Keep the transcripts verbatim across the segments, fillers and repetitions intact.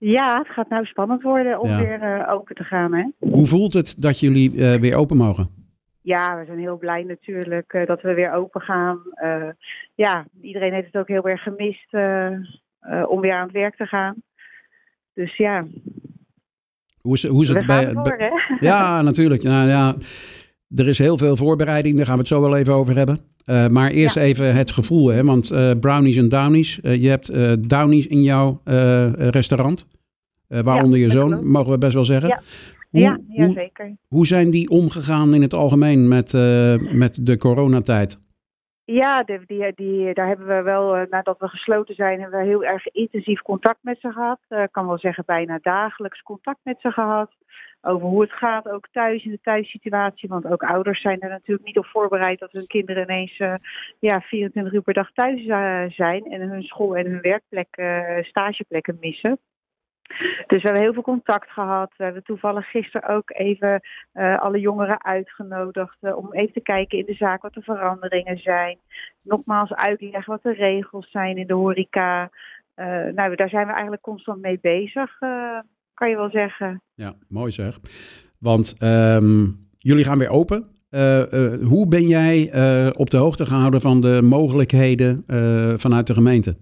Ja, het gaat nou spannend worden om Ja. weer uh, open te gaan, hè? Hoe voelt het dat jullie uh, weer open mogen? Ja, we zijn heel blij natuurlijk uh, dat we weer open gaan. Uh, ja, iedereen heeft het ook heel erg gemist uh, uh, om weer aan het werk te gaan. Dus ja, hoe is, hoe is het we bij... gaan ervoor, hè? Ja, natuurlijk. Nou, ja, er is heel veel voorbereiding, daar gaan we het zo wel even over hebben. Uh, maar eerst ja. even het gevoel, hè? Want uh, brownies en downies. Uh, je hebt uh, downies in jouw uh, restaurant. Uh, waaronder ja, je zoon, klopt. Mogen we best wel zeggen. Ja, hoe, ja, ja zeker. Hoe, hoe zijn die omgegaan in het algemeen met, uh, met de coronatijd? Ja, die, die, die, daar hebben we wel, uh, nadat we gesloten zijn, hebben we heel erg intensief contact met ze gehad. Ik uh, kan wel zeggen bijna dagelijks contact met ze gehad. Over hoe het gaat, ook thuis in de thuissituatie. Want ook ouders zijn er natuurlijk niet op voorbereid dat hun kinderen ineens uh, ja, vierentwintig uur per dag thuis uh, zijn. En hun school en hun werkplek, uh, stageplekken missen. Dus we hebben heel veel contact gehad. We hebben toevallig gisteren ook even uh, alle jongeren uitgenodigd uh, om even te kijken in de zaak wat de veranderingen zijn. Nogmaals uitleggen wat de regels zijn in de horeca. Uh, nou, daar zijn we eigenlijk constant mee bezig, uh, kan je wel zeggen. Ja, mooi zeg. Want um, jullie gaan weer open. Uh, uh, hoe ben jij uh, op de hoogte gehouden van de mogelijkheden uh, vanuit de gemeente?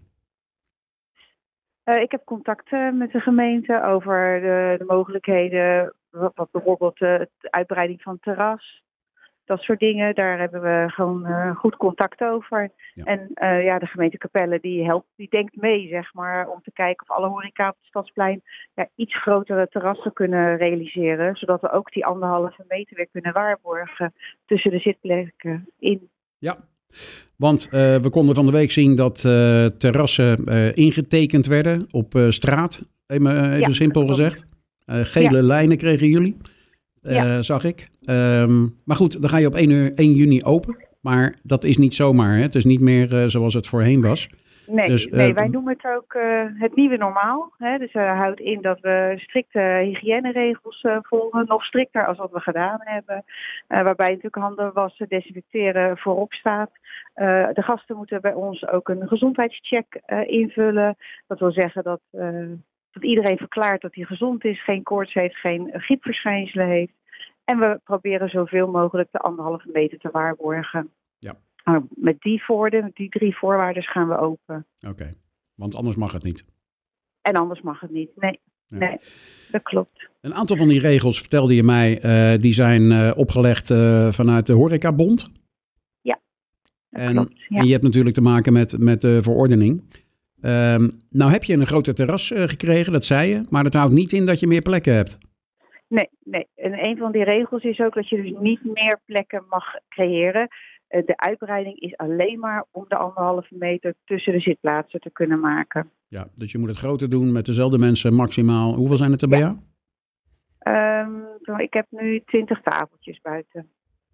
Uh, ik heb contact uh, met de gemeente over de, de mogelijkheden, wat, wat bijvoorbeeld uh, de uitbreiding van het terras, dat soort dingen. Daar hebben we gewoon uh, goed contact over. Ja. En uh, ja, de gemeente Capelle die helpt, die denkt mee, zeg maar, om te kijken of alle horeca op het Stadsplein ja, iets grotere terrassen kunnen realiseren, zodat we ook die anderhalve meter weer kunnen waarborgen tussen de zitplekken in. Ja. Want uh, we konden van de week zien dat uh, terrassen uh, ingetekend werden op uh, straat. Even, even ja, simpel gezegd. Uh, gele ja. lijnen kregen jullie, uh, ja. zag ik. Um, maar goed, dan ga je op één juni open. Maar dat is niet zomaar. Hè? Het is niet meer uh, zoals het voorheen was. Nee, dus, uh, nee wij noemen het ook uh, het nieuwe normaal. Hè? Dus dat uh, houdt in dat we strikte hygiëneregels uh, volgen. Nog strikter als wat we gedaan hebben. Uh, waarbij natuurlijk handen wassen, desinfecteren voorop staat. Uh, de gasten moeten bij ons ook een gezondheidscheck uh, invullen. Dat wil zeggen dat, uh, dat iedereen verklaart dat hij gezond is. Geen koorts heeft, geen griepverschijnselen heeft. En we proberen zoveel mogelijk de anderhalve meter te waarborgen. Ja. Uh, met die voordelen, met die drie voorwaarden gaan we open. Oké, okay. Want anders mag het niet. En anders mag het niet, nee. Ja. Nee, dat klopt. Een aantal van die regels, vertelde je mij, uh, die zijn uh, opgelegd uh, vanuit de Horecabond. Ja, dat en, klopt. Ja. En je hebt natuurlijk te maken met, met de verordening. Um, nou heb je een groter terras uh, gekregen, dat zei je. Maar dat houdt niet in dat je meer plekken hebt. Nee, nee. En een van die regels is ook dat je dus niet meer plekken mag creëren. De uitbreiding is alleen maar om de anderhalve meter tussen de zitplaatsen te kunnen maken. Ja, dus je moet het groter doen met dezelfde mensen maximaal. Hoeveel zijn het er bij ja. jou? Um, ik heb nu twintig tafeltjes buiten.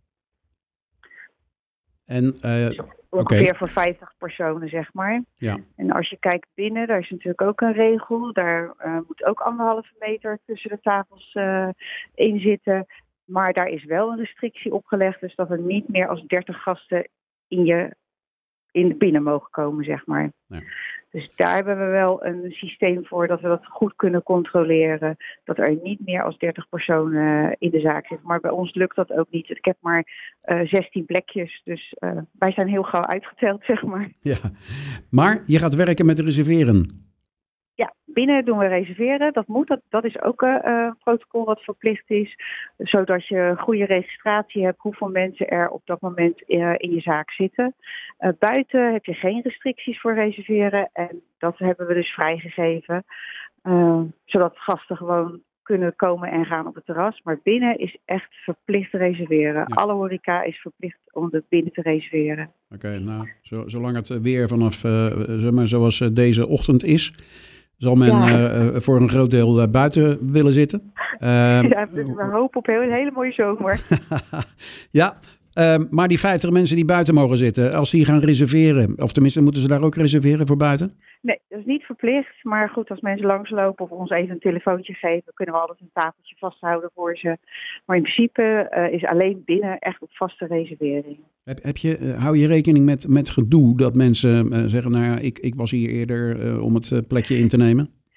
En, uh, dus ongeveer okay. voor vijftig personen, zeg maar. Ja. En als je kijkt binnen, daar is natuurlijk ook een regel. Daar uh, moet ook anderhalve meter tussen de tafels uh, in zitten. Maar daar is wel een restrictie opgelegd, dus dat er niet meer als dertig gasten in je in de binnen mogen komen, zeg maar. Ja. Dus daar hebben we wel een systeem voor dat we dat goed kunnen controleren. Dat er niet meer als dertig personen in de zaak zitten. Maar bij ons lukt dat ook niet. Ik heb maar uh, zestien plekjes, dus uh, wij zijn heel gauw uitgeteld, zeg maar. Ja, maar je gaat werken met reserveren. Ja, binnen doen we reserveren. Dat moet. Dat, dat is ook een uh, protocol wat verplicht is. Zodat je een goede registratie hebt hoeveel mensen er op dat moment uh, in je zaak zitten. Uh, buiten heb je geen restricties voor reserveren. En dat hebben we dus vrijgegeven. Uh, zodat gasten gewoon kunnen komen en gaan op het terras. Maar binnen is echt verplicht reserveren. Ja. Alle horeca is verplicht om het binnen te reserveren. Oké, okay, nou, zo, zolang het weer vanaf, uh, zeg maar, zoals uh, deze ochtend is, zal men ja. uh, voor een groot deel uh, buiten willen zitten. Uh, ja, dus we hopen op een hele mooie zomer. Ja, uh, maar die vijftig mensen die buiten mogen zitten, als die gaan reserveren, of tenminste moeten ze daar ook reserveren voor buiten? Nee, dat is niet verplicht. Maar goed, als mensen langslopen of ons even een telefoontje geven, kunnen we altijd een tafeltje vasthouden voor ze. Maar in principe uh, is alleen binnen echt op vaste reservering. Heb, heb je, uh, hou je rekening met, met gedoe dat mensen uh, zeggen, nou ja, ik, ik was hier eerder uh, om het uh, plekje in te nemen?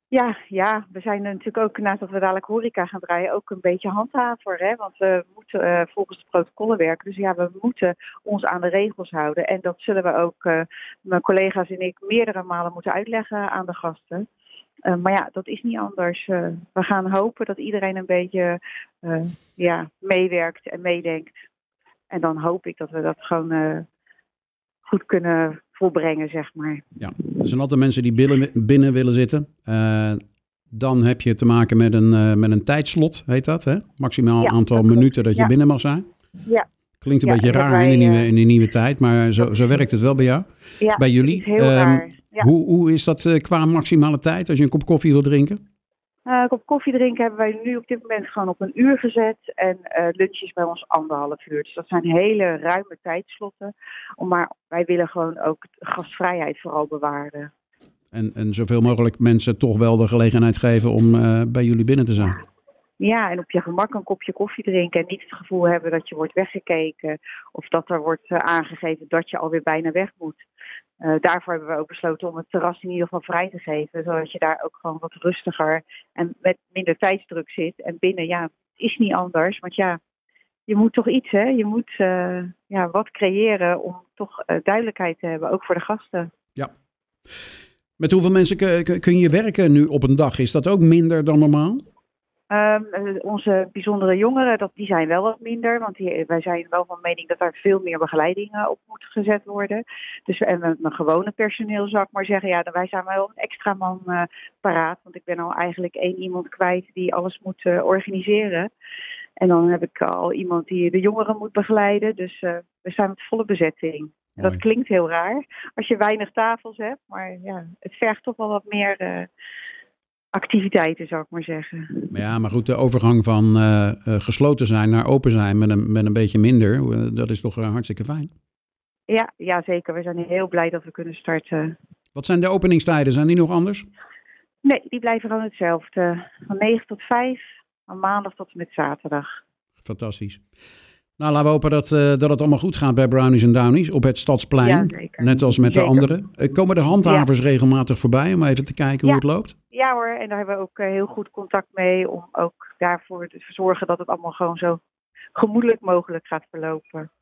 Ja, ja, we zijn natuurlijk ook, naast dat we dadelijk horeca gaan draaien, ook een beetje handhaver. Hè? Want we moeten uh, volgens de protocollen werken. Dus ja, we moeten ons aan de regels houden. En dat zullen we ook, uh, mijn collega's en ik, meerdere malen moeten uitleggen aan de gasten. Uh, maar ja, dat is niet anders. Uh, we gaan hopen dat iedereen een beetje uh, ja, meewerkt en meedenkt. En dan hoop ik dat we dat gewoon uh, goed kunnen volbrengen, zeg maar. Ja, er zijn altijd mensen die binnen, binnen willen zitten. Uh, dan heb je te maken met een, uh, met een tijdslot, heet dat, hè? Maximaal ja, aantal dat minuten dat je ja. binnen mag zijn. Ja. Klinkt een ja, beetje raar wij, in, de nieuwe, in de nieuwe tijd, maar zo, zo werkt het wel bij jou. Ja, bij jullie. Het is heel um, raar. Ja. Hoe, hoe is dat uh, qua maximale tijd als je een kop koffie wil drinken? Uh, een kop koffie drinken hebben wij nu op dit moment gewoon op een uur gezet. En uh, lunch is bij ons anderhalf uur. Dus dat zijn hele ruime tijdslotten. Maar wij willen gewoon ook gastvrijheid vooral bewaren. En, en zoveel mogelijk mensen toch wel de gelegenheid geven om uh, bij jullie binnen te zijn. Ja. Ja, en op je gemak een kopje koffie drinken en niet het gevoel hebben dat je wordt weggekeken of dat er wordt uh, aangegeven dat je alweer bijna weg moet. Uh, daarvoor hebben we ook besloten om het terras in ieder geval vrij te geven, zodat je daar ook gewoon wat rustiger en met minder tijdsdruk zit. En binnen, ja, het is niet anders, want ja, je moet toch iets, hè? Je moet uh, ja, wat creëren om toch uh, duidelijkheid te hebben, ook voor de gasten. Ja. Met hoeveel mensen kun, kun je werken nu op een dag? Is dat ook minder dan normaal? Um, onze bijzondere jongeren, dat, die zijn wel wat minder. Want die, wij zijn wel van mening dat er veel meer begeleiding uh, op moet gezet worden. Dus en mijn gewone personeel zou ik maar zeggen. Ja, wij zijn wel een extra man uh, paraat. Want ik ben al eigenlijk één iemand kwijt die alles moet uh, organiseren. En dan heb ik al iemand die de jongeren moet begeleiden. Dus uh, we staan met volle bezetting. Dat klinkt heel raar als je weinig tafels hebt. Maar ja, het vergt toch wel wat meer uh, activiteiten, zou ik maar zeggen. Ja, maar goed, de overgang van uh, uh, gesloten zijn naar open zijn met een, met een beetje minder, uh, dat is toch uh, hartstikke fijn? Ja, ja, zeker. We zijn heel blij dat we kunnen starten. Wat zijn de openingstijden? Zijn die nog anders? Nee, die blijven gewoon hetzelfde. Van negen tot vijf, van maandag tot en met zaterdag. Fantastisch. Nou, laten we hopen dat, uh, dat het allemaal goed gaat bij Brownies en Downies op het Stadsplein. Ja, zeker. Net als met zeker. de anderen. Uh, komen de handhavers ja. regelmatig voorbij om even te kijken ja. hoe het loopt? Ja hoor, en daar hebben we ook uh, heel goed contact mee om ook daarvoor te zorgen dat het allemaal gewoon zo gemoedelijk mogelijk gaat verlopen.